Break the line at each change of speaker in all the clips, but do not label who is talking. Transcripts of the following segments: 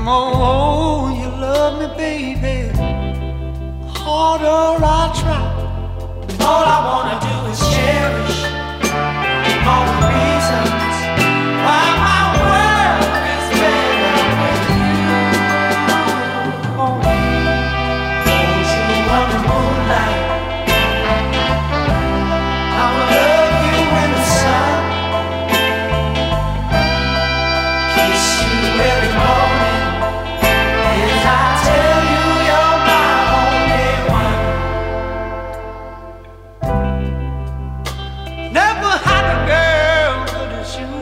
more you love me, baby, the harder I try. All I wanna do is cherish all the reasons why my world is better with you. Oh, won't you run the moonlight? I'ma love you in the sun, kiss you every morning as I tell you you're my only one. Never had a girl good as you.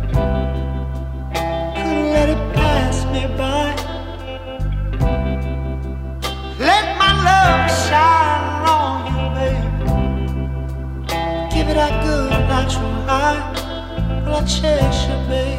Couldn't let it pass me by. Let my love shine on you, baby. Give it that good natural high. Well, I cherish you, baby.